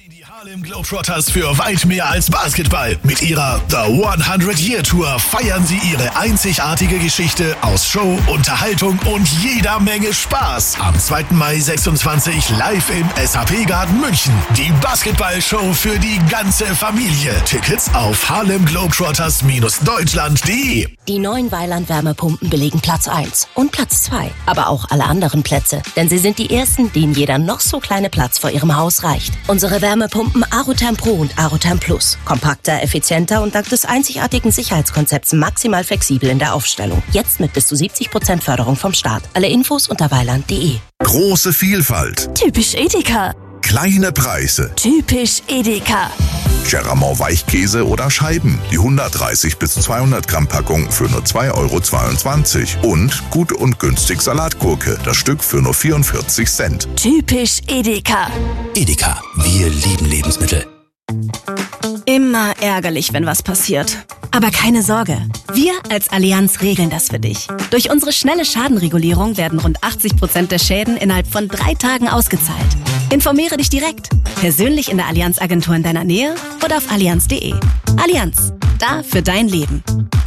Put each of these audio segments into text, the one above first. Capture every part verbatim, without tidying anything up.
Die Harlem Globetrotters für weit mehr als Basketball. Mit ihrer The hundert-Year-Tour feiern sie ihre einzigartige Geschichte aus Show, Unterhaltung und jeder Menge Spaß. Am zweiten Mai sechsundzwanzig live im S A P-Garten München. Die Basketball-Show für die ganze Familie. Tickets auf harlem globetrotters Deutschland punkt de. Die neuen Weiland-Wärmepumpen belegen Platz eins und Platz zwei, aber auch alle anderen Plätze. Denn sie sind die ersten, denen jeder noch so kleine Platz vor ihrem Haus reicht. Unsere Wärmepumpen Arotherm Pro und Arotherm Plus. Kompakter, effizienter und dank des einzigartigen Sicherheitskonzepts maximal flexibel in der Aufstellung. Jetzt mit bis zu siebzig Prozent Förderung vom Staat. Alle Infos unter weiland punkt de. Große Vielfalt. Typisch Edeka. Kleine Preise. Typisch Edeka. Geramont Weichkäse oder Scheiben. Die hundertdreißig bis zweihundert Gramm Packung für nur zwei Euro zweiundzwanzig. Und gut und günstig Salatgurke. Das Stück für nur vierundvierzig Cent. Typisch Edeka. Edeka, wir lieben Lebensmittel. Immer ärgerlich, wenn was passiert. Aber keine Sorge, wir als Allianz regeln das für dich. Durch unsere schnelle Schadenregulierung werden rund achtzig Prozent der Schäden innerhalb von drei Tagen ausgezahlt. Informiere dich direkt, persönlich in der Allianz-Agentur in deiner Nähe oder auf allianz punkt de. Allianz, da für dein Leben.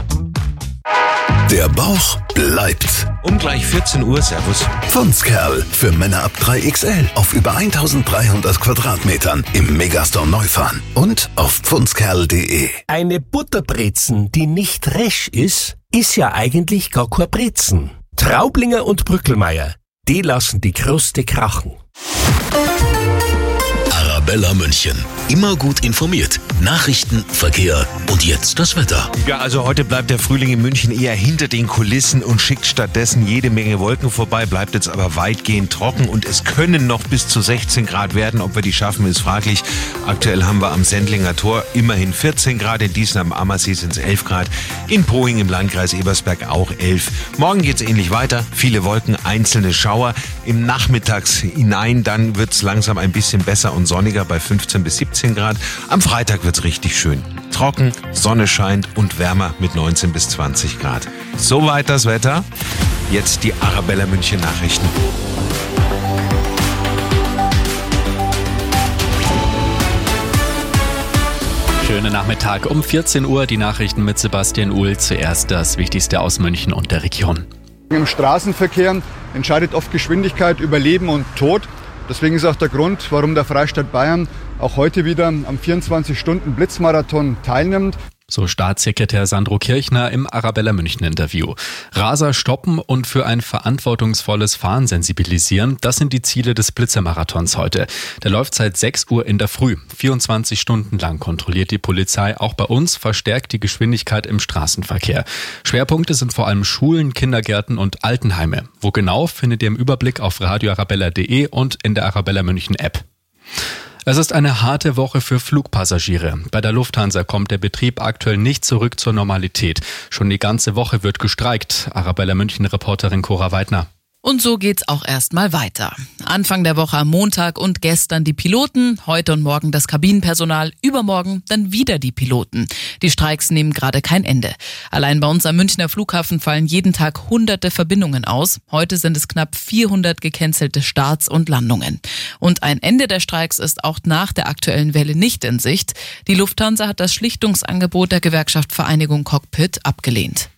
Der Bauch bleibt. Um gleich vierzehn Uhr, Servus. Pfundskerl für Männer ab drei X L auf über eintausenddreihundert Quadratmetern im Megastore Neufahren und auf pfundskerl punkt de. Eine Butterbrezen, die nicht resch ist, ist ja eigentlich gar kein Brezen. Traublinger und Brückelmeier, die lassen die Kruste krachen. Arabella München. Immer gut informiert. Nachrichten, Verkehr und jetzt das Wetter. Ja, also heute bleibt der Frühling in München eher hinter den Kulissen und schickt stattdessen jede Menge Wolken vorbei, bleibt jetzt aber weitgehend trocken und es können noch bis zu sechzehn Grad werden. Ob wir die schaffen, ist fraglich. Aktuell haben wir am Sendlinger Tor immerhin vierzehn Grad, in Diesen am Ammersee sind es elf Grad, in Pohing im Landkreis Ebersberg auch elf. Morgen geht es ähnlich weiter, viele Wolken, einzelne Schauer. Im Nachmittags hinein, dann wird es langsam ein bisschen besser und sonniger bei fünfzehn bis siebzehn Grad. Am Freitag wird es richtig schön. Trocken, Sonne scheint und wärmer mit neunzehn bis zwanzig Grad. Soweit das Wetter. Jetzt die Arabella München Nachrichten. Schönen Nachmittag um vierzehn Uhr, die Nachrichten mit Sebastian Uhl. Zuerst das Wichtigste aus München und der Region. Im Straßenverkehr entscheidet oft Geschwindigkeit über Leben und Tod. Deswegen ist auch der Grund, warum der Freistaat Bayern auch heute wieder am vierundzwanzig-Stunden-Blitzmarathon teilnimmt. So Staatssekretär Sandro Kirchner im Arabella München Interview. Raser stoppen und für ein verantwortungsvolles Fahren sensibilisieren, das sind die Ziele des Blitzermarathons heute. Der läuft seit sechs Uhr in der Früh. vierundzwanzig Stunden lang kontrolliert die Polizei auch bei uns verstärkt die Geschwindigkeit im Straßenverkehr. Schwerpunkte sind vor allem Schulen, Kindergärten und Altenheime. Wo genau, findet ihr im Überblick auf radio arabella punkt de und in der Arabella München App. Es ist eine harte Woche für Flugpassagiere. Bei der Lufthansa kommt der Betrieb aktuell nicht zurück zur Normalität. Schon die ganze Woche wird gestreikt. Arabella München-Reporterin Cora Weidner. Und so geht's auch erstmal weiter. Anfang der Woche am Montag und gestern die Piloten, heute und morgen das Kabinenpersonal, übermorgen dann wieder die Piloten. Die Streiks nehmen gerade kein Ende. Allein bei uns am Münchner Flughafen fallen jeden Tag hunderte Verbindungen aus. Heute sind es knapp vierhundert gecancelte Starts und Landungen. Und ein Ende der Streiks ist auch nach der aktuellen Welle nicht in Sicht. Die Lufthansa hat das Schlichtungsangebot der Gewerkschaft Vereinigung Cockpit abgelehnt.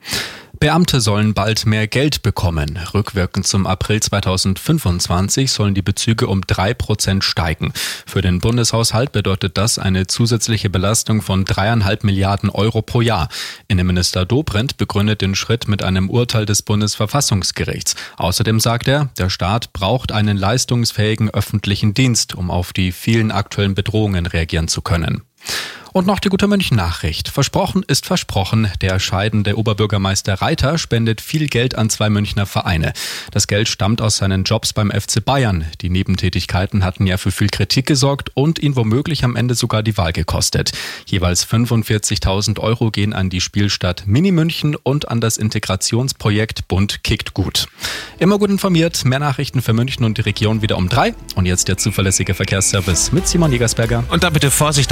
Beamte sollen bald mehr Geld bekommen. Rückwirkend zum April zweitausendfünfundzwanzig sollen die Bezüge um drei Prozent steigen. Für den Bundeshaushalt bedeutet das eine zusätzliche Belastung von dreieinhalb Milliarden Euro pro Jahr. Innenminister Dobrindt begründet den Schritt mit einem Urteil des Bundesverfassungsgerichts. Außerdem sagt er, der Staat braucht einen leistungsfähigen öffentlichen Dienst, um auf die vielen aktuellen Bedrohungen reagieren zu können. Und noch die gute München-Nachricht. Versprochen ist versprochen. Der scheidende Oberbürgermeister Reiter spendet viel Geld an zwei Münchner Vereine. Das Geld stammt aus seinen Jobs beim F C Bayern. Die Nebentätigkeiten hatten ja für viel Kritik gesorgt und ihn womöglich am Ende sogar die Wahl gekostet. Jeweils fünfundvierzigtausend Euro gehen an die Spielstadt Mini München und an das Integrationsprojekt Bund kickt gut. Immer gut informiert. Mehr Nachrichten für München und die Region wieder um drei. Und jetzt der zuverlässige Verkehrsservice mit Simon Jägersberger. Und da bitte Vorsicht auf der A zwei.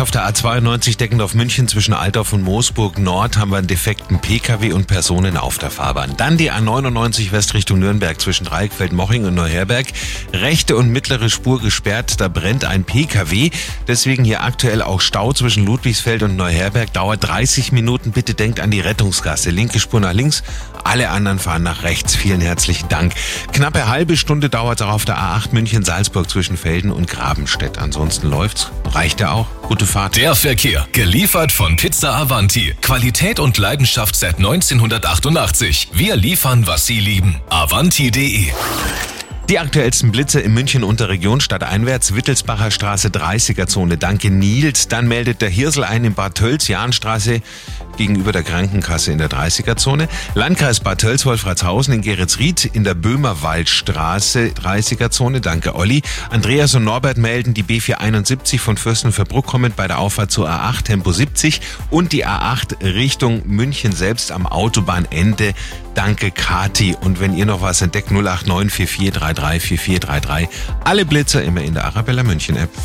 zweiundneunzig Deckendorf-München zwischen Altdorf und Moosburg Nord haben wir einen defekten Pkw und Personen auf der Fahrbahn. Dann die A neunundneunzig West Richtung Nürnberg zwischen Dreieckfeld-Moching und Neuherberg. Rechte und mittlere Spur gesperrt, da brennt ein Pkw. Deswegen hier aktuell auch Stau zwischen Ludwigsfeld und Neuherberg. Dauert dreißig Minuten. Bitte denkt an die Rettungsgasse. Linke Spur nach links, alle anderen fahren nach rechts. Vielen herzlichen Dank. Knappe halbe Stunde dauert es auch auf der A acht München-Salzburg zwischen Velden und Grabenstedt. Ansonsten läuft's. Reicht ja auch. Gute Fahrt. Der Verkehr. Geliefert von Pizza Avanti. Qualität und Leidenschaft seit neunzehnhundertachtundachtzig. Wir liefern, was Sie lieben. Avanti punkt de. Die aktuellsten Blitze in München Unterregion stadteinwärts, Wittelsbacher Straße, dreißiger Zone. Danke Nils. Dann meldet der Hirsel ein in Bad Tölz, Jahnstraße gegenüber der Krankenkasse in der dreißiger Zone. Landkreis Bad Tölz, Wolfratshausen in Geretsried in der Böhmerwaldstraße, dreißiger Zone. Danke Olli. Andreas und Norbert melden die B vierhunderteinundsiebzig von Fürstenfeldbruck kommend bei der Auffahrt zur A acht Tempo siebzig und die A acht Richtung München selbst am Autobahnende. Danke Kati. Und wenn ihr noch was entdeckt, null acht neun vier vier drei drei vier vier drei drei. Alle Blitzer immer in der Arabella München App.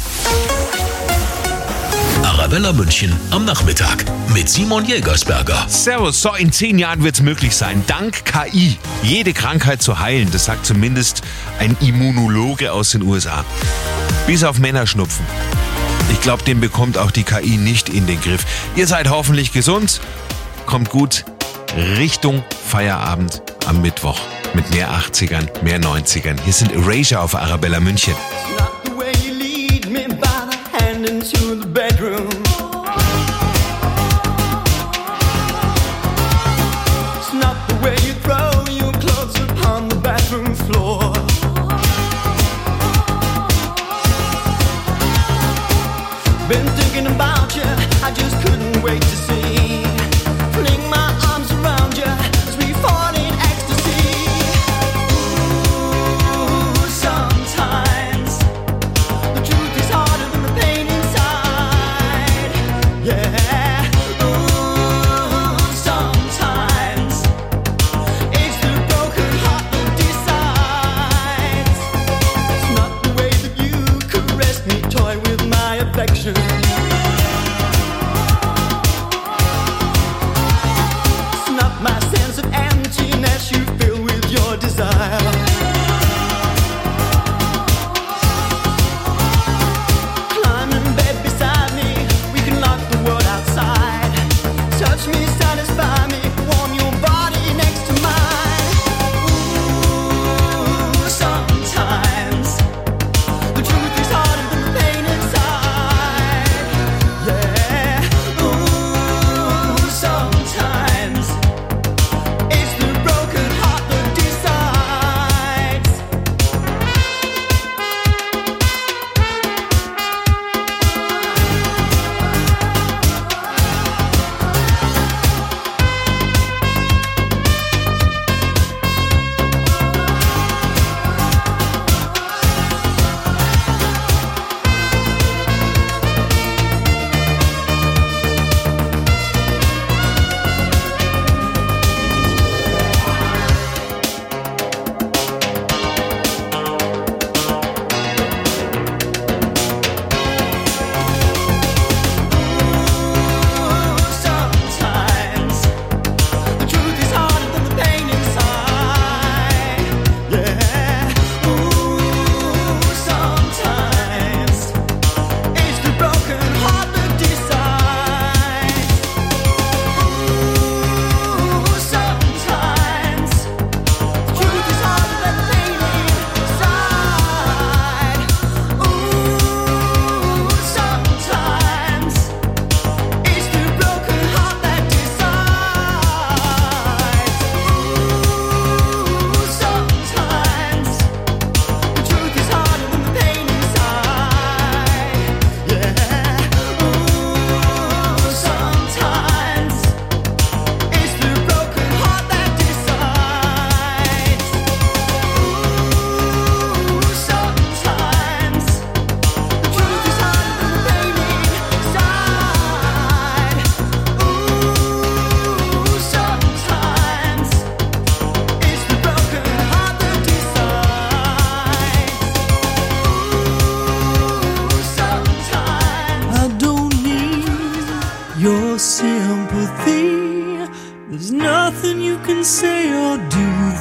Arabella München am Nachmittag mit Simon Jägersberger. Servus, so in zehn Jahren wird es möglich sein, dank K I jede Krankheit zu heilen. Das sagt zumindest ein Immunologe aus den U S A. Bis auf Männerschnupfen. Ich glaube, den bekommt auch die K I nicht in den Griff. Ihr seid hoffentlich gesund, kommt gut Richtung Feierabend am Mittwoch mit mehr achtzigern, mehr neunzigern. Hier sind Erasure auf Arabella München. Been thinking about you, I just couldn't wait to see. Fling my arms around you as we fall in ecstasy. Ooh, sometimes the truth is harder than the pain inside. Yeah. Ooh, sometimes it's the broken heart that decides. It's not the way that you caress me, toy with my affection. My sense of emptiness you fill with your desire. Climb in bed beside me, we can lock the world outside. Touch me, satisfy me, warm your body next to mine. Ooh, sometimes the truth is harder than the pain inside.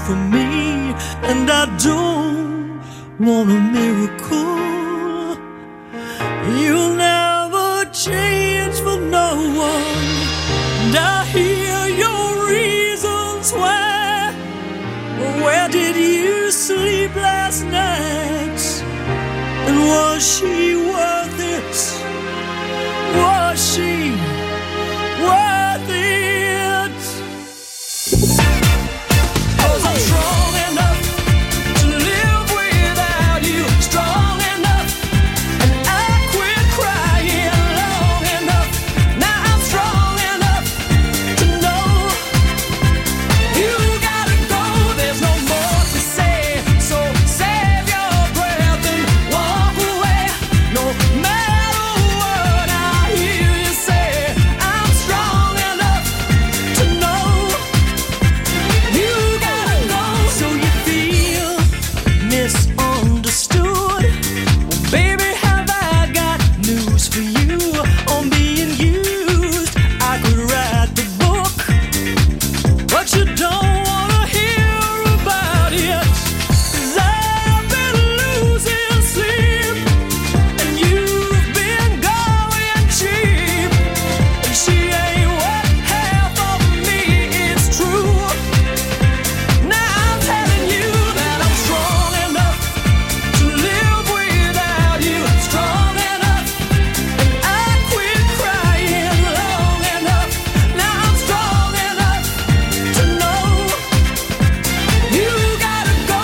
for me, and I don't want a miracle. You'll never change for no one, and I hear your reasons why. Where did you sleep last night? And was she worth it? Was she worth it? 'Cause I'm strong enough to live without you, strong enough, and I quit crying long enough. Now I'm strong enough to know you gotta go. There's no more to say, so save your breath and walk away. No matter what I hear you say, I'm strong enough to know you gotta go. So you feel misunderstood? Well, baby, have I got news for you on being used? I could write the book, but you don't wanna hear about it. 'Cause I've been losing sleep, and you've been going cheap. And she ain't worth half of me, it's true. Now I'm telling you that I'm strong enough to live without you, strong enough, and I quit crying long enough. Now I'm strong enough to know you gotta go.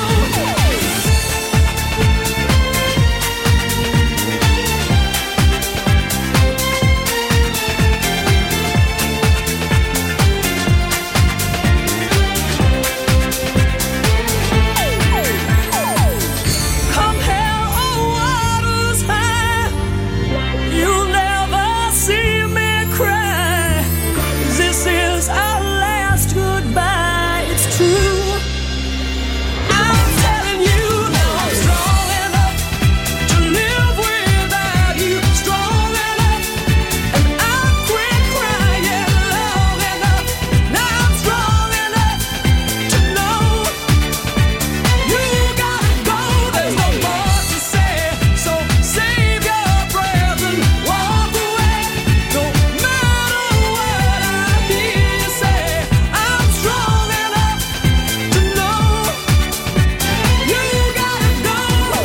Come hell or waters high, you'll never see me cry. This is our last goodbye, it's true. I'm telling you now I'm strong enough to live without you, strong enough, and I quit crying long enough. Now I'm strong enough to know you gotta go. There's no more to say, so save your breath and walk away. No matter what I hear you say, I'm strong enough to know you gotta go.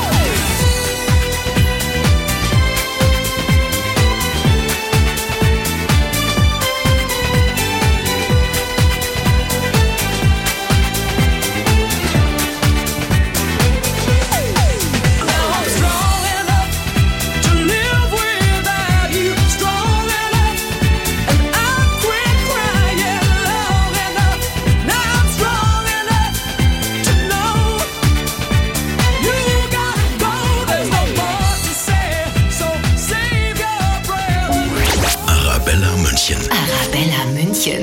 Now I'm strong enough to live without you, strong enough, and I quit crying long enough. Now I'm strong enough to know you gotta go. There's no more to say, so save your breath. Arabella München. Arabella München.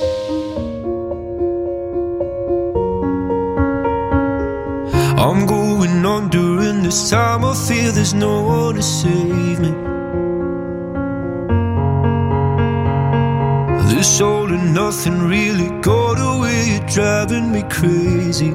I'm going on during this time. I feel there's no one to save me. This all and nothing really got away. You're driving me crazy.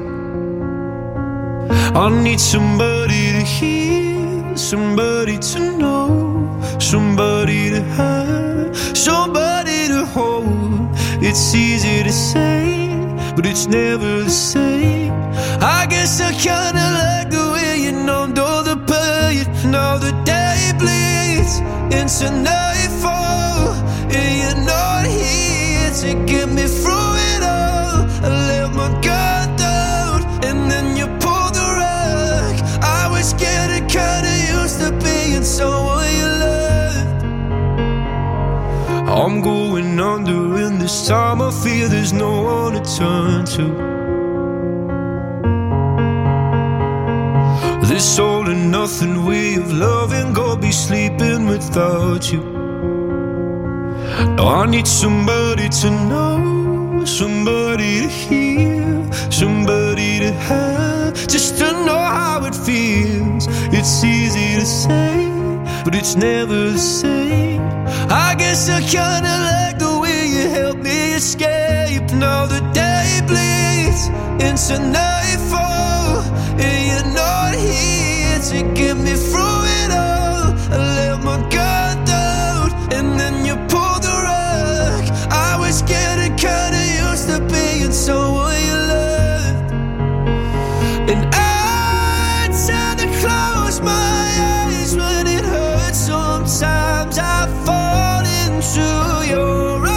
I need somebody to hear, somebody to know, somebody to have, somebody to hold. It's easy to say, but it's never the same. I guess I kinda like the way you numbed all the pain. Now the day bleeds into nightfall, and you're not here to get me through it all. I let my guard down, and then you pulled the rug. I was getting kinda used to being someone you loved. I'm going under, and this time I feel there's no one to turn to. This all and nothing way of loving, go be sleeping without you. Now I need somebody to know, somebody to hear, somebody to have, just to know how it feels. It's easy to say, but it's never the same. I guess I kinda like the way you help me escape. Now the day bleeds bleeds into nightfall, and you're not here to get me through it all. I let my guard down, and then you pulled the rug. I was getting kinda used to being someone you loved, and I tend to close my eyes when it hurts. Sometimes I fall into your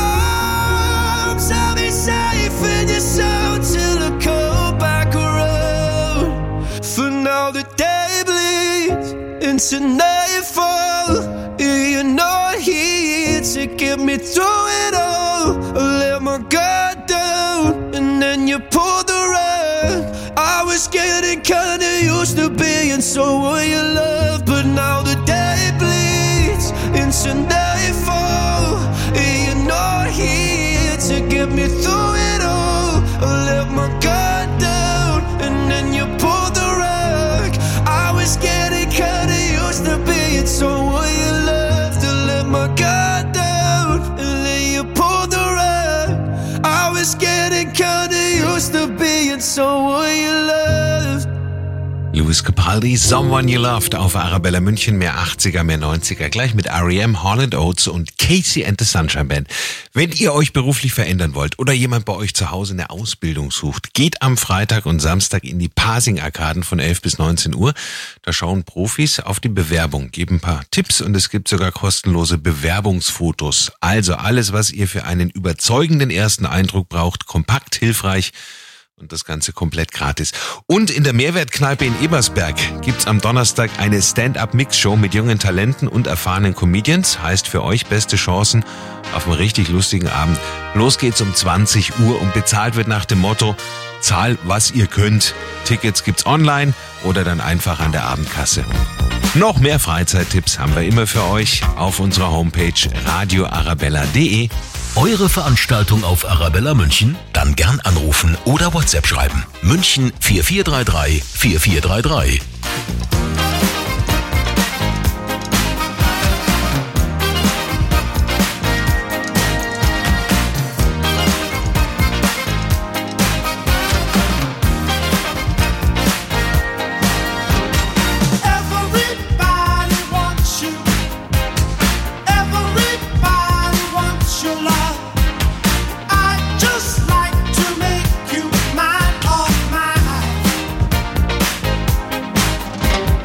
arms. I'll be safe in your sound till I come back around. For now the day bleeds into nightfall, you're not here to get me through it all. I let my guard down, and then you pulled the rug. I was getting kinda used to being someone you love, but now the day bleeds into nightfall, you're not here to get me through it all. I let my guard down, and then you pulled the rug. I was getting kinda used to being someone you loved. To let my guard down, and then you pulled the rug. I was getting kinda used to being someone you loved. Lewis Capaldi, Someone You Loved auf Arabella München, mehr achtziger, mehr neunziger, gleich mit R E M, Hall and Oates und Casey and the Sunshine Band. Wenn ihr euch beruflich verändern wollt oder jemand bei euch zu Hause eine Ausbildung sucht, geht am Freitag und Samstag in die Pasing-Arkaden von elf bis neunzehn Uhr. Da schauen Profis auf die Bewerbung, geben ein paar Tipps und es gibt sogar kostenlose Bewerbungsfotos. Also alles, was ihr für einen überzeugenden ersten Eindruck braucht, kompakt, hilfreich. Und das Ganze komplett gratis. Und in der Mehrwertkneipe in Ebersberg gibt's am Donnerstag eine Stand-Up-Mix-Show mit jungen Talenten und erfahrenen Comedians. Heißt für euch beste Chancen auf einen richtig lustigen Abend. Los geht's um zwanzig Uhr und bezahlt wird nach dem Motto: Zahl, was ihr könnt. Tickets gibt's online oder dann einfach an der Abendkasse. Noch mehr Freizeittipps haben wir immer für euch auf unserer Homepage radio arabella punkt de. Eure Veranstaltung auf Arabella München? Dann gern anrufen oder WhatsApp schreiben. München vier vier drei drei vier vier drei drei. Just like to make you mine, oh mine.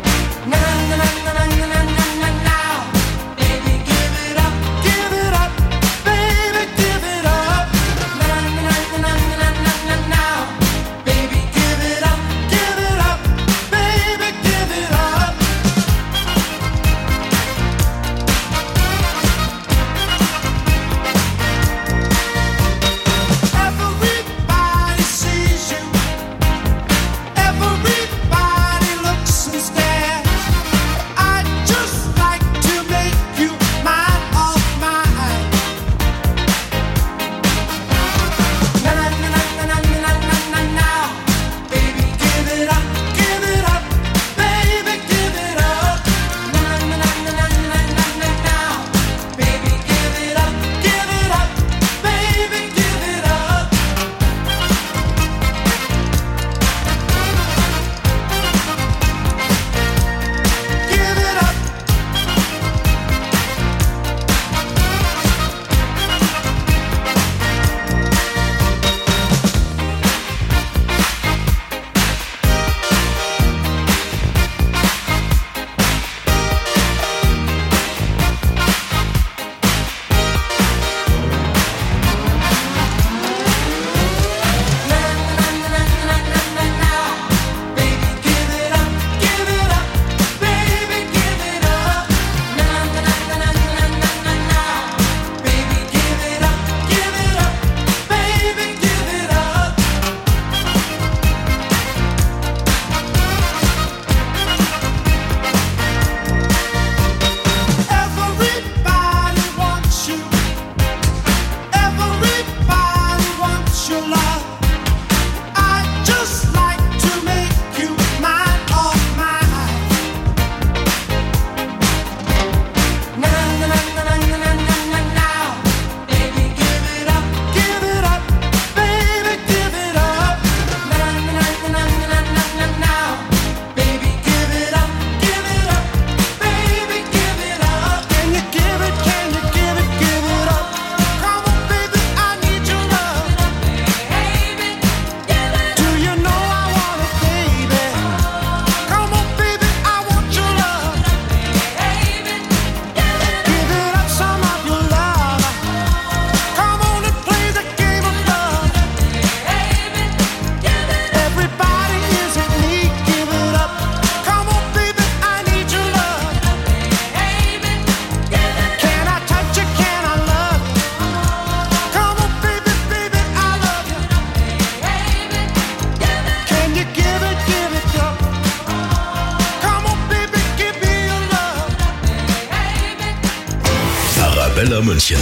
Arabella München.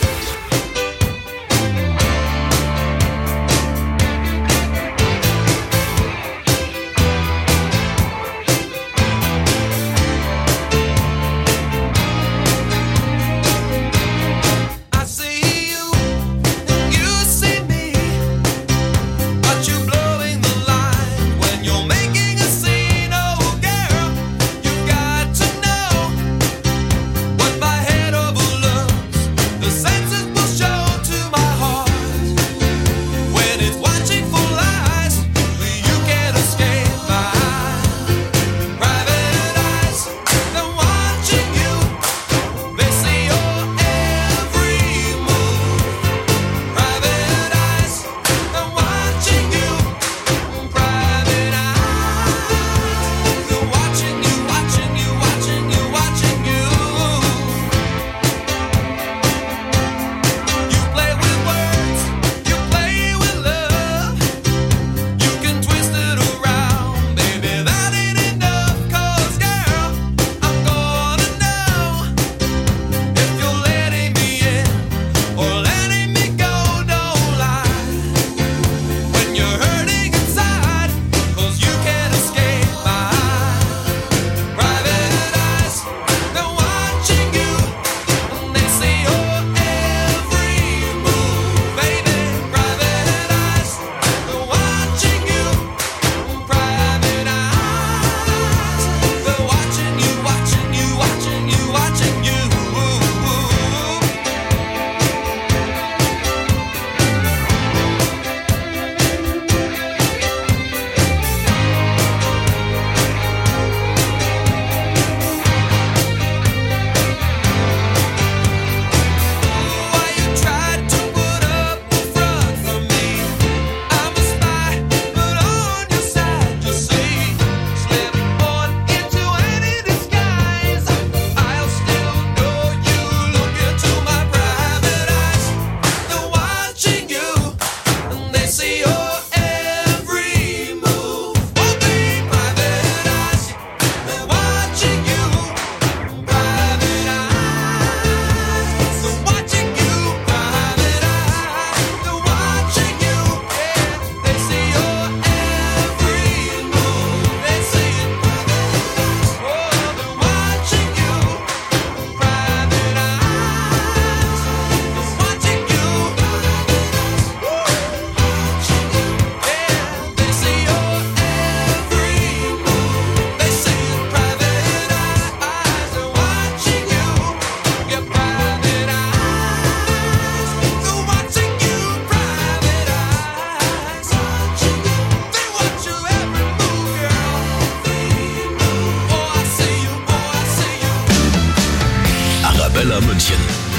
Arabella München.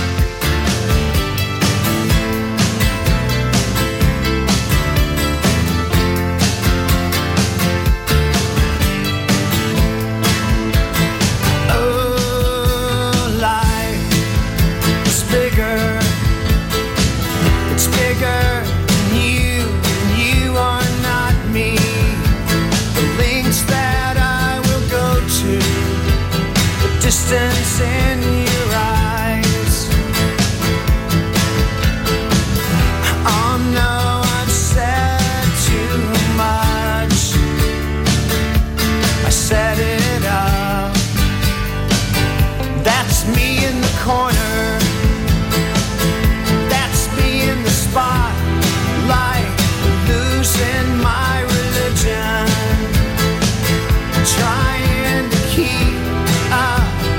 Distance in your eyes. Oh no, I've said too much. I set it up. That's me in the corner. That's me in the spotlight, losing my religion, trying to keep up.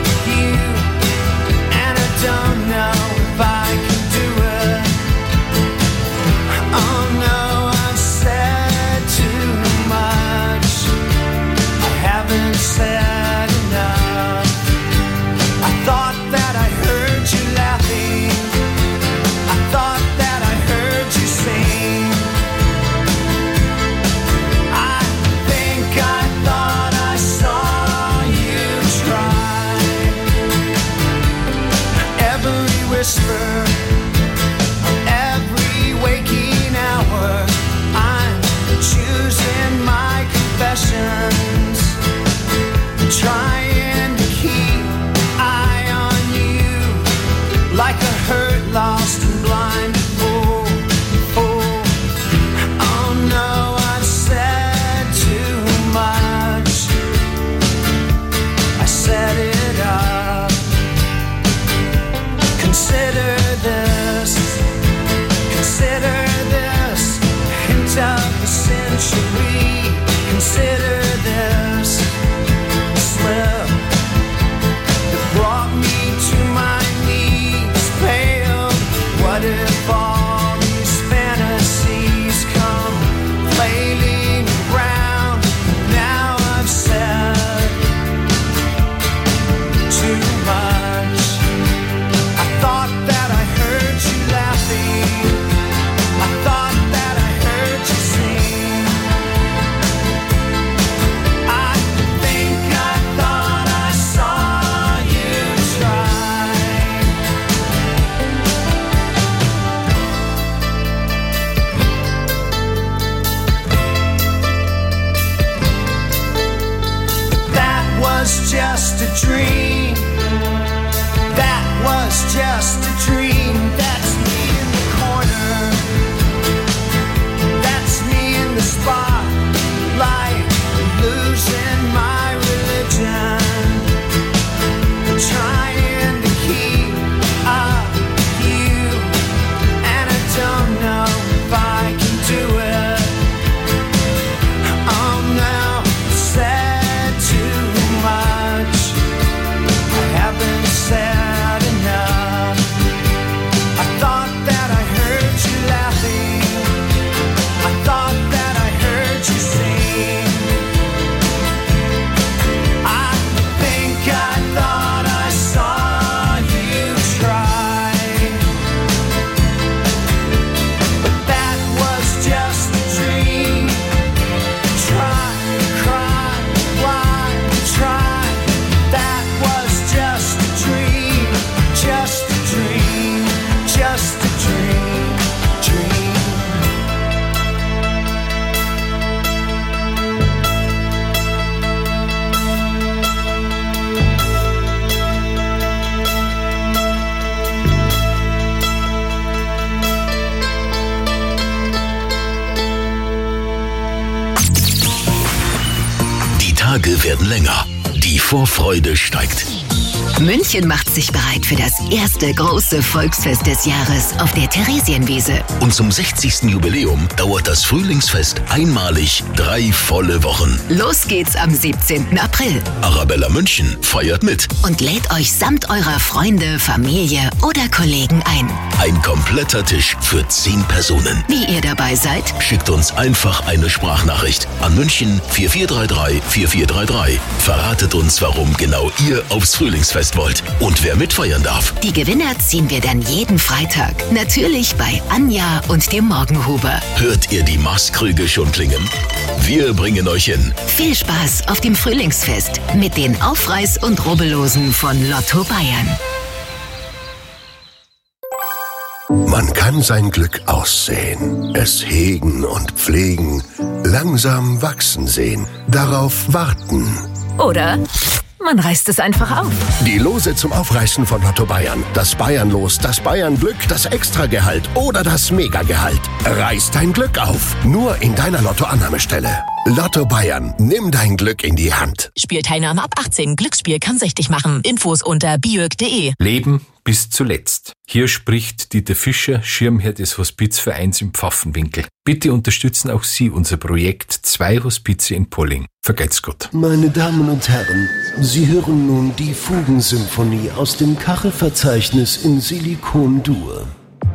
Don't know if I can do it. Oh no, I've said too much. I haven't said enough. I thought that I heard you laughing. I thought that I heard you sing. I think I thought I saw you try. Every whisper, every waking hour, I'm choosing my confessions, trying to keep eye on you like lost and blind. Oh, oh, oh no, I said too much. I set it up. Consider this, consider this, hint of the century. Consider this slip that brought me to my knees, pale. What if all these fantasies come flailing around? Now I've said too much. I thought that I heard you laughing. I thought that I heard you sing. I think I thought I saw you try. That was just a dream. That was just a dream. That's me in the corner. That's me in the spotlight, losing my religion, trying to keep up with you, and I don't know if I can do it. Oh no, I said too much. I haven't said enough. I thought that I heard you laughing. I thought that I heard you sing. I think I thought I saw you try. But that was just a dream. Try, cry, why try? That was just a dream. Just a dream. Just a dream. Dream. Die Tage werden länger. Die Vorfreude steigt. München macht sich bereit für das erste große Volksfest des Jahres auf der Theresienwiese. Und zum sechzigsten Jubiläum dauert das Frühlingsfest einmalig drei volle Wochen. Los geht's am siebzehnten April. Arabella München feiert mit. Und lädt euch samt eurer Freunde, Familie oder Kollegen ein. Ein kompletter Tisch für zehn Personen. Wie ihr dabei seid? Schickt uns einfach eine Sprachnachricht an München vier vier drei drei vier vier drei drei. Verratet uns, warum genau ihr aufs Frühlingsfest wollt und wer mitfeiern darf. Die Gewinner ziehen wir dann jeden Freitag. Natürlich bei Anja und dem Morgenhuber. Hört ihr die Maßkrüge schon klingen? Wir bringen euch hin. Viel Spaß auf dem Frühlingsfest mit den Aufreiß- und Rubbellosen von Lotto Bayern. Man kann sein Glück aussehen, es hegen und pflegen, langsam wachsen sehen, darauf warten. Oder man reißt es einfach auf. Die Lose zum Aufreißen von Lotto Bayern. Das Bayernlos, das Bayernglück, das Extragehalt oder das Megagehalt. Reiß dein Glück auf. Nur in deiner Lottoannahmestelle. Lotto Bayern. Nimm dein Glück in die Hand. Spielteilnahme ab achtzehn. Glücksspiel kann süchtig machen. Infos unter biög punkt de. Leben bis zuletzt. Hier spricht Dieter Fischer, Schirmherr des Hospizvereins im Pfaffenwinkel. Bitte unterstützen auch Sie unser Projekt Zwei Hospize in Polling. Vergelt's Gott. Meine Damen und Herren, Sie hören nun die Fugensymphonie aus dem Kachelverzeichnis in Silikon-Dur.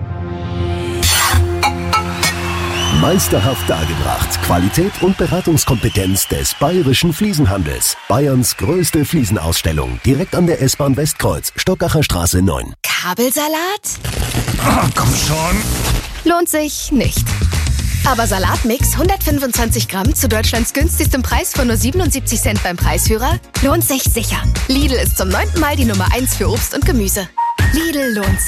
Meisterhaft dargebracht. Qualität und Beratungskompetenz des Bayerischen Fliesenhandels. Bayerns größte Fliesenausstellung. Direkt an der S-Bahn Westkreuz, Stockacher Straße neun. Kabelsalat? Oh, komm schon. Lohnt sich nicht. Aber Salatmix hundertfünfundzwanzig Gramm zu Deutschlands günstigstem Preis von nur siebenundsiebzig Cent beim Preisführer lohnt sich sicher. Lidl ist zum neunten Mal die Nummer eins für Obst und Gemüse. Lidl lohnt sich.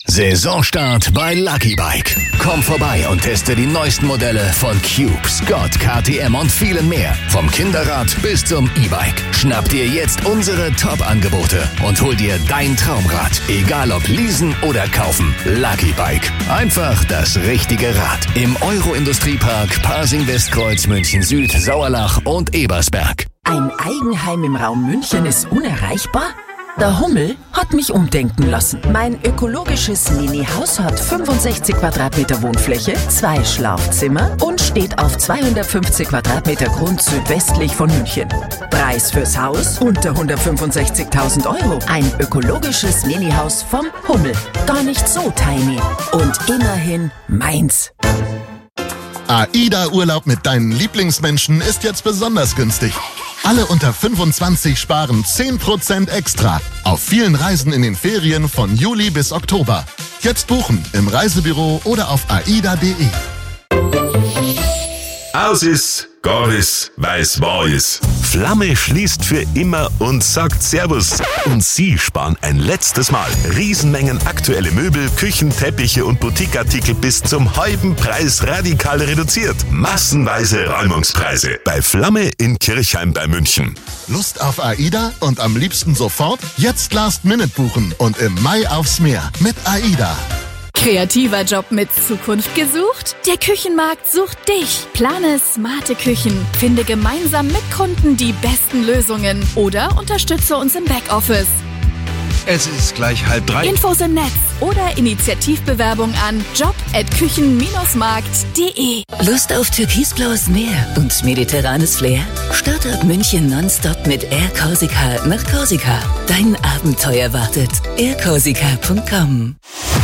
Saisonstart bei Lucky Bike. Komm vorbei und teste die neuesten Modelle von Cube, Scott, K T M und vielen mehr. Vom Kinderrad bis zum E-Bike. Schnapp dir jetzt unsere Top-Angebote und hol dir dein Traumrad. Egal ob leasen oder kaufen. Lucky Bike. Einfach das richtige Rad. Im Euro-Industriepark Pasing-Westkreuz, München Süd, Sauerlach und Ebersberg. Ein Eigenheim im Raum München ist unerreichbar? Der Hummel hat mich umdenken lassen. Mein ökologisches Mini-Haus hat fünfundsechzig Quadratmeter Wohnfläche, zwei Schlafzimmer und steht auf zweihundertfünfzig Quadratmeter Grund südwestlich von München. Preis fürs Haus unter hundertfünfundsechzigtausend Euro. Ein ökologisches Mini-Haus vom Hummel. Gar nicht so tiny. Und immerhin meins. AIDA-Urlaub mit deinen Lieblingsmenschen ist jetzt besonders günstig. Alle unter fünfundzwanzig sparen zehn Prozent extra auf vielen Reisen in den Ferien von Juli bis Oktober. Jetzt buchen im Reisebüro oder auf aida punkt de. Aus ist, gar ist, weiß war ist. Flamme schließt für immer und sagt Servus. Und Sie sparen ein letztes Mal. Riesenmengen aktuelle Möbel, Küchen, Teppiche und Boutiqueartikel bis zum halben Preis radikal reduziert. Massenweise Räumungspreise bei Flamme in Kirchheim bei München. Lust auf AIDA und am liebsten sofort? Jetzt Last Minute buchen und im Mai aufs Meer mit AIDA. Kreativer Job mit Zukunft gesucht? Der Küchenmarkt sucht dich. Plane smarte Küchen. Finde gemeinsam mit Kunden die besten Lösungen. Oder unterstütze uns im Backoffice. Es ist gleich halb drei. Infos im Netz oder Initiativbewerbung an job at küchen markt punkt de. Lust auf türkisblaues Meer und mediterranes Flair? Starte ab München nonstop mit Air Corsica nach Korsika. Dein Abenteuer wartet. air corsica punkt com.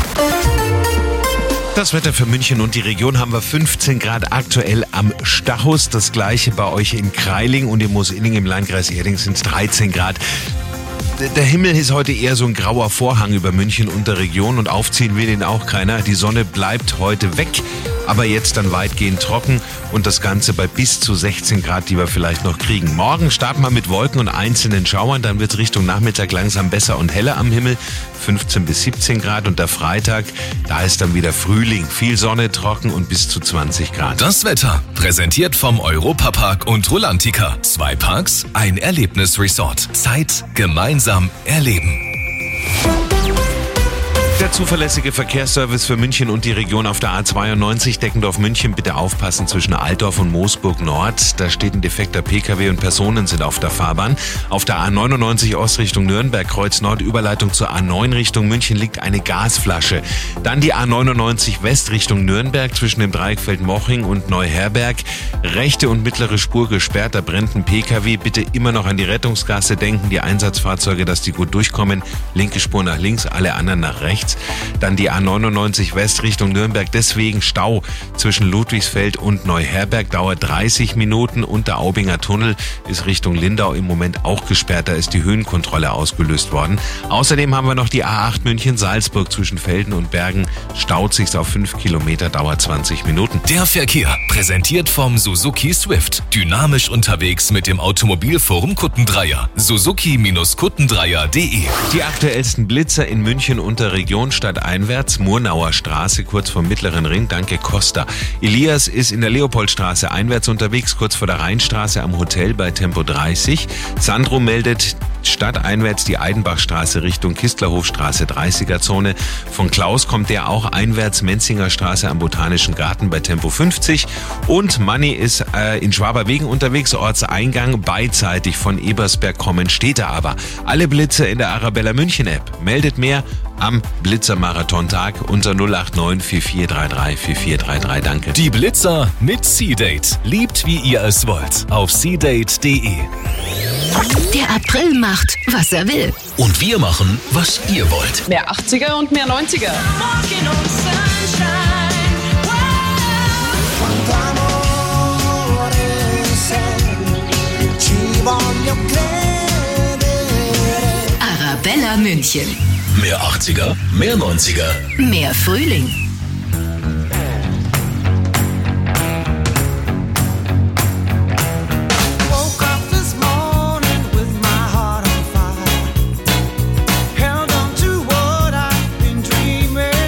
Das Wetter für München und die Region haben wir fünfzehn Grad aktuell am Stachus. Das gleiche bei euch in Kreiling und in Moosinning im Landkreis Erding sind es dreizehn Grad. Der Himmel ist heute eher so ein grauer Vorhang über München und der Region und aufziehen will ihn auch keiner. Die Sonne bleibt heute weg, aber jetzt dann weitgehend trocken und das Ganze bei bis zu sechzehn Grad, die wir vielleicht noch kriegen. Morgen starten wir mit Wolken und einzelnen Schauern, dann wird es Richtung Nachmittag langsam besser und heller am Himmel, fünfzehn bis siebzehn Grad und der Freitag, da ist dann wieder Frühling, viel Sonne, trocken und bis zu zwanzig Grad. Das Wetter, präsentiert vom Europapark und Rulantica. Zwei Parks, ein Erlebnisresort. Zeit gemeinsam erleben. Der zuverlässige Verkehrsservice für München und die Region auf der A zweiundneunzig Deckendorf-München. Bitte aufpassen zwischen Altdorf und Moosburg Nord. Da steht ein defekter Pkw und Personen sind auf der Fahrbahn. Auf der A neunundneunzig Ost Richtung Nürnberg, Kreuz Nord, Überleitung zur A neun Richtung München liegt eine Gasflasche. Dann die A neunundneunzig West Richtung Nürnberg zwischen dem Dreieck Feldmoching und Neuherberg. Rechte und mittlere Spur gesperrt, da brennt ein Pkw. Bitte immer noch an die Rettungsgasse denken. Die Einsatzfahrzeuge, dass die gut durchkommen. Linke Spur nach links, alle anderen nach rechts. Dann die A neunundneunzig West Richtung Nürnberg, deswegen Stau zwischen Ludwigsfeld und Neuherberg, dauert dreißig Minuten und der Aubinger Tunnel ist Richtung Lindau im Moment auch gesperrt, da ist die Höhenkontrolle ausgelöst worden. Außerdem haben wir noch die A acht München-Salzburg zwischen Velden und Bergen, staut sich auf fünf Kilometer, dauert zwanzig Minuten. Der Verkehr, präsentiert vom Suzuki Swift, dynamisch unterwegs mit dem Automobilforum Kuttendreier, suzuki kuttendreier punkt de. Die aktuellsten Blitzer in München und der Region stadteinwärts, Murnauer Straße, kurz vom Mittleren Ring, danke Costa. Elias ist in der Leopoldstraße einwärts unterwegs, kurz vor der Rheinstraße am Hotel bei Tempo dreißig. Sandro meldet stadteinwärts die Eidenbachstraße Richtung Kistlerhofstraße, dreißiger Zone. Von Klaus kommt der auch einwärts, Menzinger Straße am Botanischen Garten bei Tempo fünfzig. Und Manni ist äh, in Schwaberwegen unterwegs, Ortseingang beidseitig von Ebersberg kommen, steht er aber. Alle Blitze in der Arabella München App. Meldet mehr am Blitzer-Marathon-Tag unter null acht neun vier vier drei drei vier vier drei drei. Danke. Die Blitzer mit C-Date. Liebt, wie ihr es wollt. Auf c date punkt de. Der April macht, was er will. Und wir machen, was ihr wollt. Mehr achtziger und mehr neunziger. Arabella München. Mehr achtziger, mehr neunziger. Mehr Frühling. Held on to what I've been dreaming.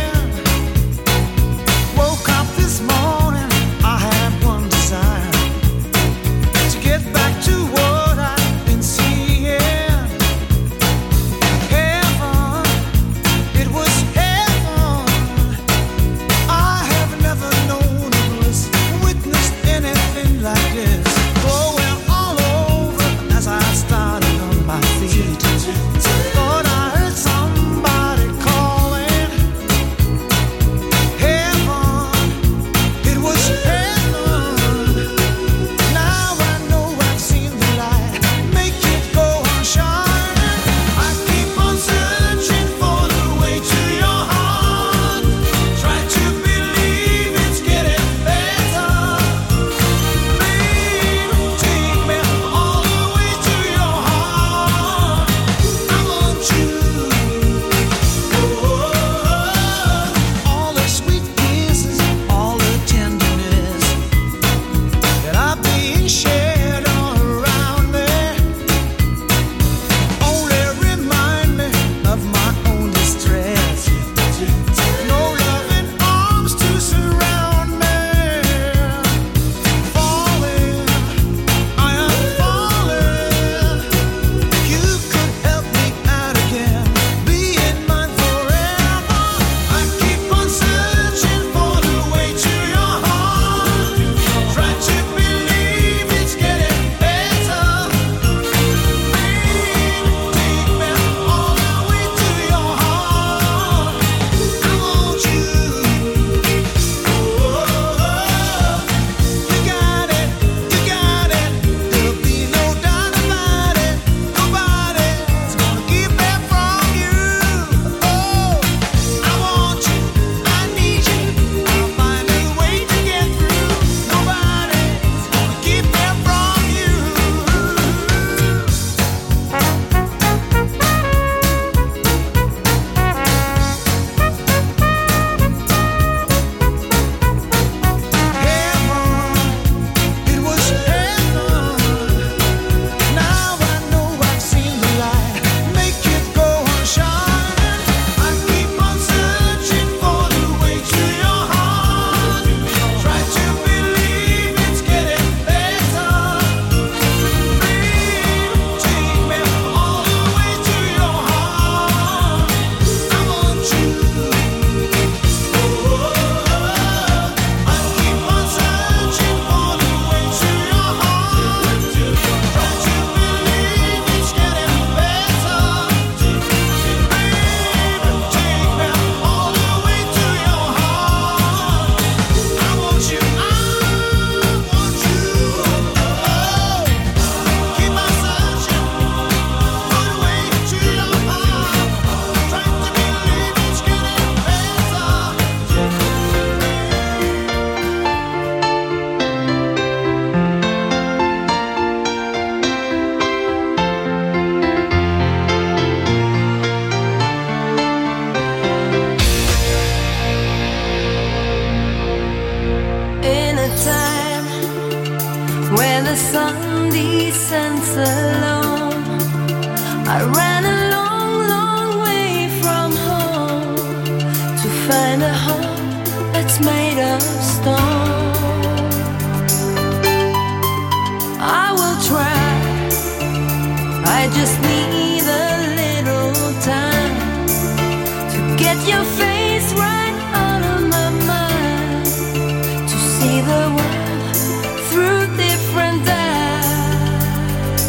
Get your face right out of my mind. To see the world through different eyes.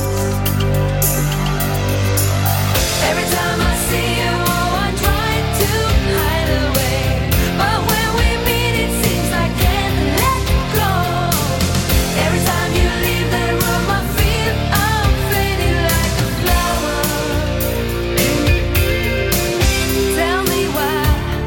Every time I see you, oh, I try to hide away. But when we meet, it seems I can't let go. Every time you leave that room, I feel I'm fading like a flower. Tell me why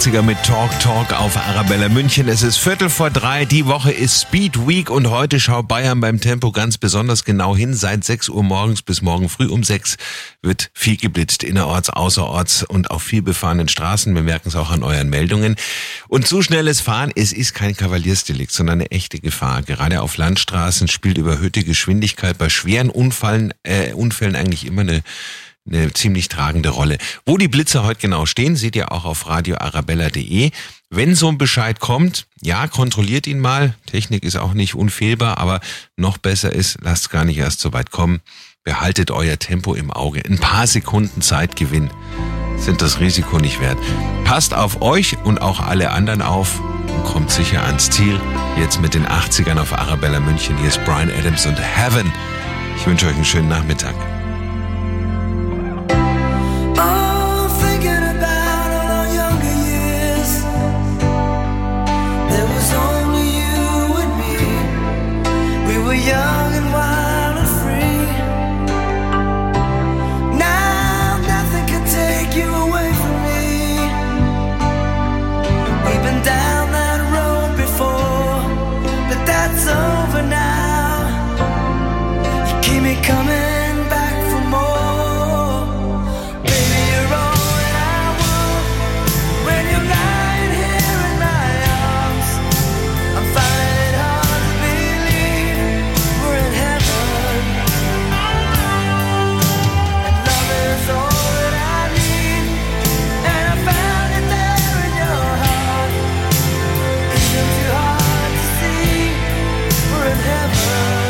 achtziger mit Talk Talk auf Arabella München. Es ist Viertel vor drei, die Woche ist Speed Week und heute schaut Bayern beim Tempo ganz besonders genau hin. Seit sechs Uhr morgens bis morgen früh um sechs wird viel geblitzt, innerorts, außerorts und auf viel befahrenen Straßen. Wir merken es auch an euren Meldungen. Und zu schnelles Fahren, es ist kein Kavaliersdelikt, sondern eine echte Gefahr. Gerade auf Landstraßen spielt überhöhte Geschwindigkeit bei schweren Unfallen, äh, Unfällen eigentlich immer eine eine ziemlich tragende Rolle. Wo die Blitzer heute genau stehen, seht ihr auch auf radio arabella punkt de. Wenn so ein Bescheid kommt, ja, kontrolliert ihn mal. Technik ist auch nicht unfehlbar, aber noch besser ist, lasst es gar nicht erst so weit kommen. Behaltet euer Tempo im Auge. Ein paar Sekunden Zeitgewinn sind das Risiko nicht wert. Passt auf euch und auch alle anderen auf und kommt sicher ans Ziel. Jetzt mit den achtzigern auf Arabella München. Hier ist Bryan Adams und Heaven. Ich wünsche euch einen schönen Nachmittag. Young and wild and free. Now nothing can take you away from me. We've been down that road before, but that's over now. You keep me coming back for more. Baby, you're all that I want. When you're lying here in my arms, I'm finding it hard to believe we're in heaven. And love is all that I need, and I found it there in your heart. Isn't too hard to see we're in heaven.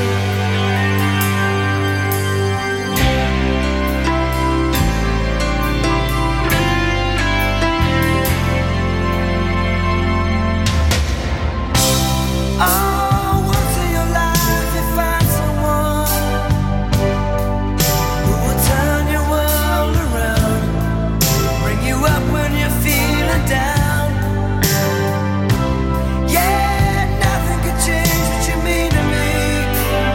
Oh, once in your life you find someone who will turn your world around, bring you up when you're feeling down. Yeah, nothing could change what you mean to me.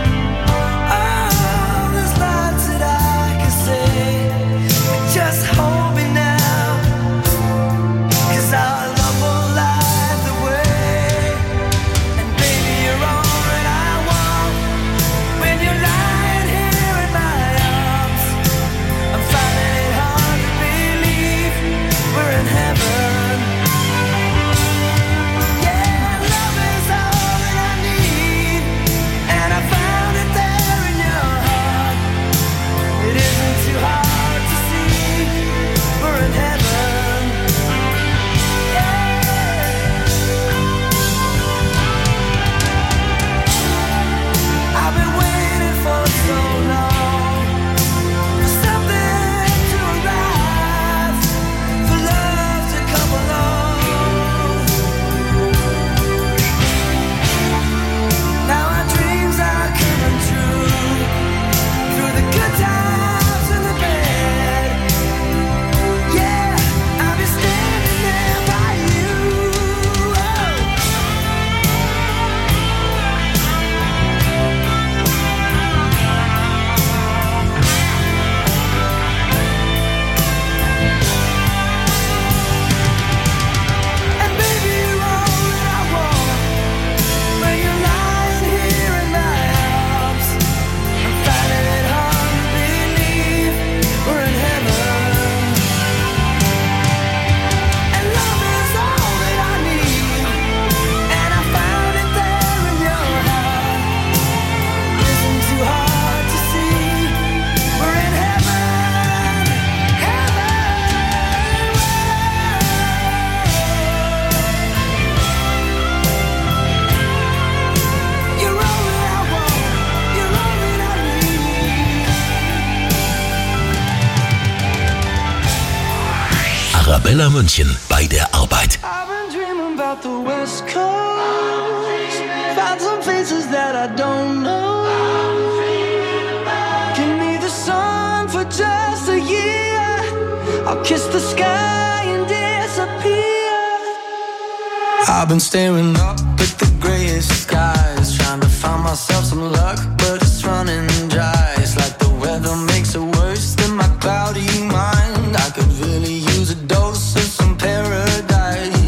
Oh, there's lots that I can say, but just hold me now, 'cause our love will light the way. And baby, you're all that I want. When you're lying here in my arms, I'm finding it hard to believe we're in heaven. Yeah, love is all that I need, and I found it there in your heart. It isn't too hard to see we're in heaven. I've been waiting for so long, for something to arrive, for love to come along. Now our dreams are coming true, through the good times and the bad. Yeah, I'll be standing there by you. And baby, you're all that I want. When you're lying here in my arms, I'm finding it hard to believe we're in heaven. And love is all that I need, and I found it there in your heart. Isn't too hard to see we're in heaven. You're all that I want. You're all that I need. Arabella München bei der Arbeit. I've been dreaming about the West Coast. Found some faces that I don't know. Give me the sun for just a year. I'll kiss the sky and disappear. I've been staring up at the grayest skies, trying to find myself some luck, but it's running dry. It's like the weather makes it worse than my cloudy mind. I could really use a dose of some paradise.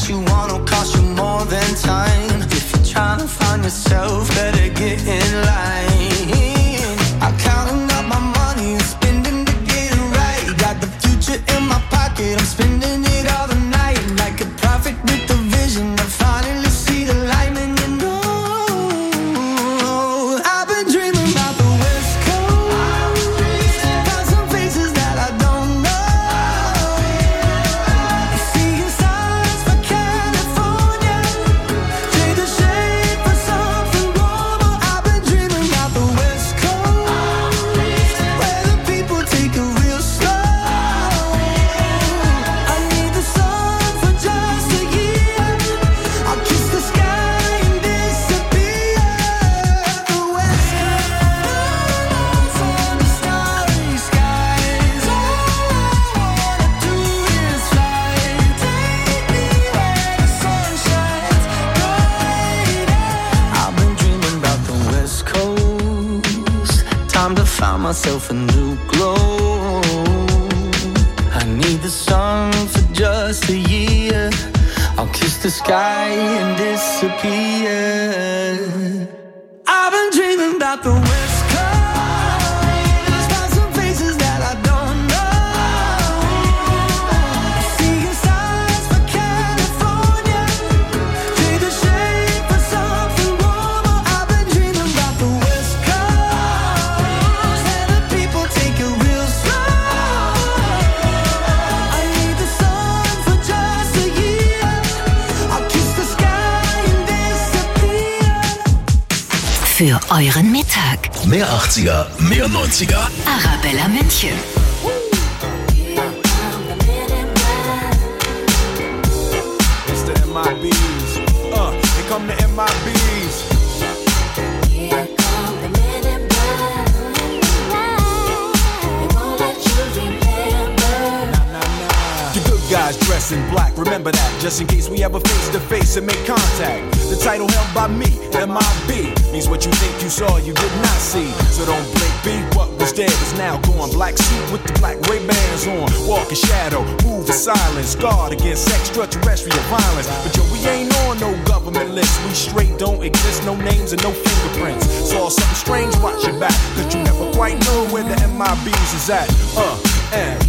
what you want will cost you more than time. If you're trying to find yourself, better get in line. I'm counting up my money and spending to get it right. Got the future in my pocket, I'm spending it all the night. Like a prophet with a vision, I finally see the light, and you know I've been dreaming about the West Coast. Got some faces that I don't know. Seeing signs for California, trade the shade for something warmer. I've been dreaming about the West Coast, where the people take it real slow. I need the sun for just a year. I'll kiss the sky and disappear. The West Coast on the starry skies. All I wanna do is fly. Take me where the sun shines brighter. I've been dreaming about the West Coast. Time to find myself a new glow. I need the sun for just a year. I'll kiss the sky and disappear. I've been dreaming about the West Coast. Got some faces that I don't know. Seeing signs for California, trade the shade for something warmer. I've been dreaming about the West Coast, where the people take it real slow. I need the sun for just a year. I'll kiss the sky and disappear. Für euren Mittag. Mehr achtziger, mehr neunziger. Arabella München. It's the M I Bs. Uh, here come the M I Bs. The good guys dress in black, remember that, just in case we ever face to face and make contact. The title held by me, M I B, means what you think you saw, you did not see. So don't blink, be what was dead is now gone. Black suit with the black Ray-Bans on, walk in shadow, move in silence, guard against extraterrestrial violence. But yo, we ain't on no government list, we straight don't exist, no names and no fingerprints. Saw something strange, watch your back, cause you never quite know where the M I Bs is at. Uh, and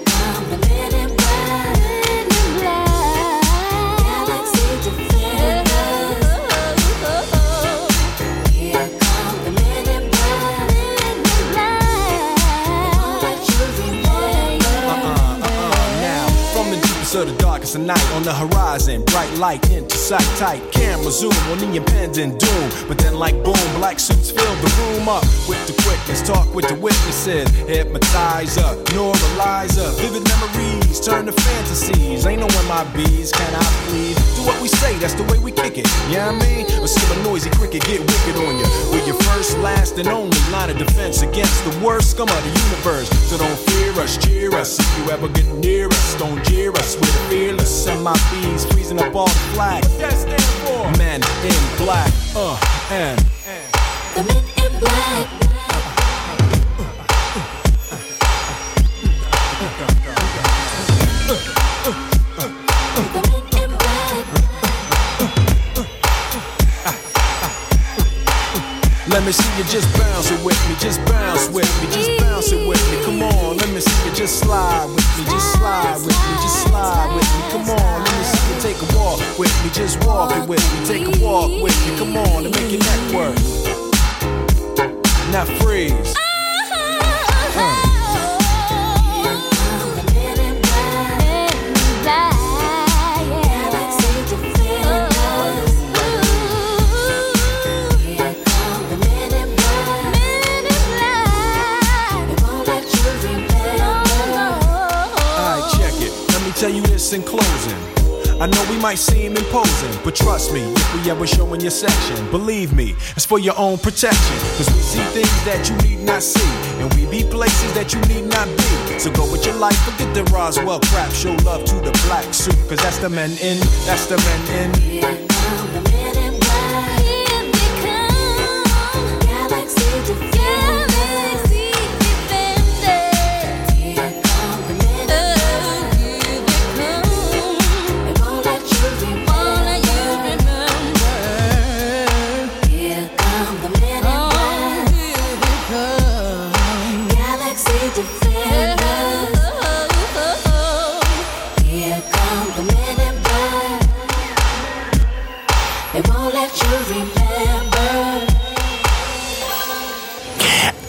of the darkest of night on the horizon, bright light into sight, tight camera zoom on the impending doom. But then like boom, black suits fill the room up with the quickness, talk with the witnesses, hypnotizer, neuralizer, vivid memories turn to fantasies. Ain't no M I Bs, can I please? Do what we say, that's the way we kick it, you know what I mean? Or see a noisy cricket get wicked on you. We're your first, last and only line of defense against the worst scum of the universe. So don't fear us, cheer us, if you ever get near us, don't jeer us. We're the fearless M I Bs, freezing up all the flag. What that stand for? Men in black, uh, and the men in black. Let me see you just bounce it with me, just bounce with me, just bounce it with me. Come on, let me see you just slide with me, just slide with me, just slide with me. Come on, let me see you take a walk with me, just walk it with me, take a walk with me. Come on, and make your neck work. Now freeze. Uh. Tell you this in closing, I know we might seem imposing, but trust me, if we ever show in your section, believe me, it's for your own protection. Cause we see things that you need not see, and we be places that you need not be. So go with your life, forget the Roswell crap, show love to the black suit, cause that's the men in, that's the men in. Children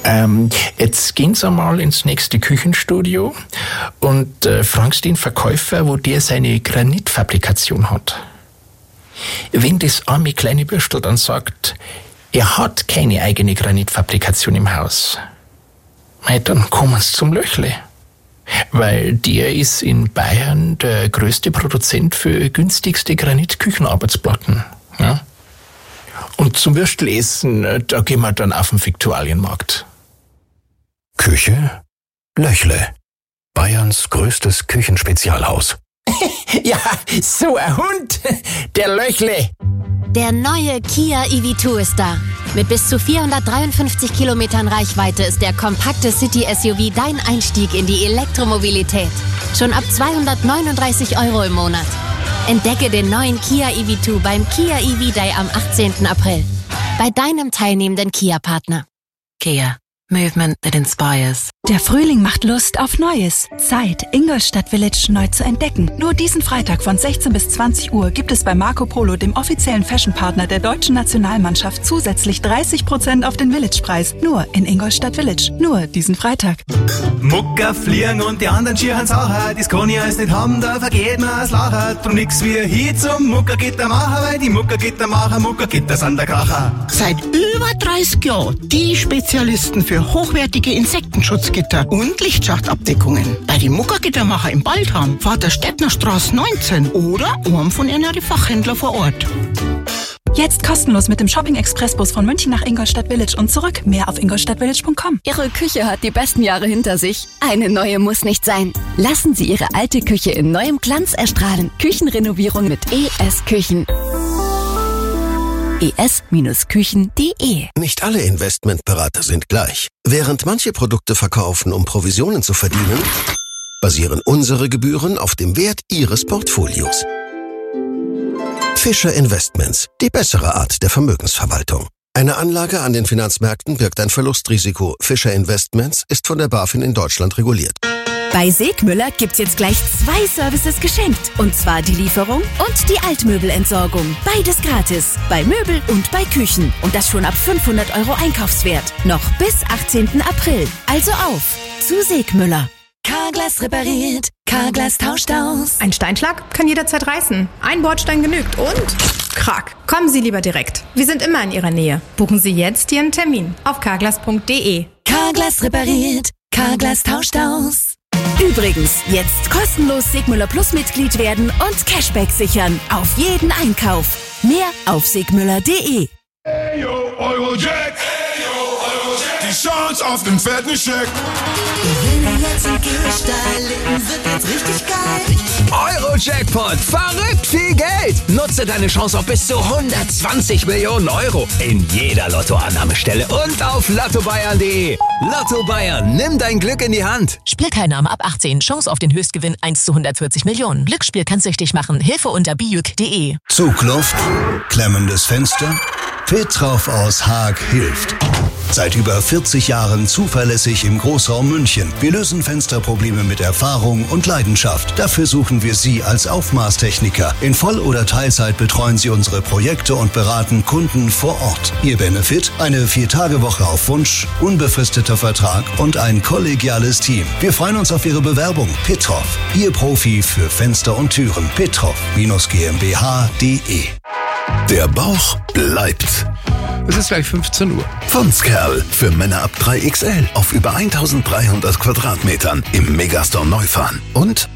Ähm, jetzt gehen Sie mal ins nächste Küchenstudio und äh, fragen Sie den Verkäufer, wo der seine Granitfabrikation hat. Wenn das arme kleine Bürstel dann sagt, er hat keine eigene Granitfabrikation im Haus, mei, dann kommen Sie zum Löchle. Weil der ist in Bayern der größte Produzent für günstigste Granitküchenarbeitsplatten. Ja? Und zum Würstelessen, da gehen wir dann auf den Viktualienmarkt. Küche? Löchle. Bayerns größtes Küchenspezialhaus. Ja, so ein Hund, der Löchle. Der neue Kia E V zwei ist da. Mit bis zu vierhundertdreiundfünfzig Kilometern Reichweite ist der kompakte City-S U V dein Einstieg in die Elektromobilität. Schon ab zweihundertneununddreißig Euro im Monat. Entdecke den neuen Kia E V zwei beim Kia E V Day am achtzehnten April. Bei deinem teilnehmenden Kia-Partner. Kia. Movement that inspires. Der Frühling macht Lust auf Neues. Zeit, Ingolstadt Village neu zu entdecken. Nur diesen Freitag von sechzehn bis zwanzig Uhr gibt es bei Marco Polo, dem offiziellen Fashionpartner der deutschen Nationalmannschaft, zusätzlich dreißig Prozent auf den Village-Preis. Nur in Ingolstadt Village. Nur diesen Freitag. Mucker fliegen und die anderen Schierhans auch. Das kann ich alles nicht haben, da vergeht mir das Lachen. Drum nix wie hier zum Muckergitter machen, weil die Muckergitter machen, Muckergitter sind der Kracher. Seit über dreißig Jahren die Spezialisten für hochwertige Insektenschutzgitter und Lichtschachtabdeckungen. Bei den Muckergittermacher im Baldham, Vaterstädtnerstraße neunzehn oder einem von ihren Fachhändler vor Ort. Jetzt kostenlos mit dem Shopping-Expressbus von München nach Ingolstadt Village und zurück. Mehr auf ingolstadtvillage punkt com. Ihre Küche hat die besten Jahre hinter sich. Eine neue muss nicht sein. Lassen Sie Ihre alte Küche in neuem Glanz erstrahlen. Küchenrenovierung mit E S Küchen. e s Küchen punkt de. Nicht alle Investmentberater sind gleich. Während manche Produkte verkaufen, um Provisionen zu verdienen, basieren unsere Gebühren auf dem Wert Ihres Portfolios. Fischer Investments, die bessere Art der Vermögensverwaltung. Eine Anlage an den Finanzmärkten birgt ein Verlustrisiko. Fischer Investments ist von der BaFin in Deutschland reguliert. Bei Segmüller gibt's jetzt gleich zwei Services geschenkt. Und zwar die Lieferung und die Altmöbelentsorgung. Beides gratis. Bei Möbel und bei Küchen. Und das schon ab fünfhundert Euro Einkaufswert. Noch bis achtzehnten April. Also auf zu Segmüller. Carglass repariert, Carglass tauscht aus. Ein Steinschlag kann jederzeit reißen. Ein Bordstein genügt und krack. Kommen Sie lieber direkt. Wir sind immer in Ihrer Nähe. Buchen Sie jetzt Ihren Termin auf carglass punkt de. Carglass repariert, Carglass tauscht aus. Übrigens, jetzt kostenlos Segmüller Plus Mitglied werden und Cashback sichern. Auf jeden Einkauf. Mehr auf segmüller punkt de. Hey yo, Eurojack. Hey yo, Eurojack. Die Chance auf den fetten Scheck. Gewinne jetzt im Gehstein, Leben wird jetzt richtig geil. Euro-Jackpot, verrückt viel Geld. Nutze deine Chance auf bis zu hundertzwanzig Millionen Euro in jeder Lottoannahmestelle und auf lotto bayern punkt de. Lotto Bayern, nimm dein Glück in die Hand. Spielteilnahme ab achtzehn. Chance auf den Höchstgewinn eins zu hundertvierzig Millionen. Glücksspiel kann süchtig machen. Hilfe unter biüg punkt de. Zugluft, klemmendes Fenster. Petroff aus Haag hilft. Seit über vierzig Jahren zuverlässig im Großraum München. Wir lösen Fensterprobleme mit Erfahrung und Leidenschaft. Dafür suchen wir Sie als Aufmaßtechniker. In Voll- oder Teilzeit betreuen Sie unsere Projekte und beraten Kunden vor Ort. Ihr Benefit? Eine Vier-Tage-Woche auf Wunsch, unbefristeter Vertrag und ein kollegiales Team. Wir freuen uns auf Ihre Bewerbung. Petroff, Ihr Profi für Fenster und Türen. Petroff GmbH punkt de. Der Bauch bleibt. Es ist gleich fünfzehn Uhr. Fondskerl für Männer ab drei X L auf über eintausenddreihundert Quadratmetern im Megastore Neufahren und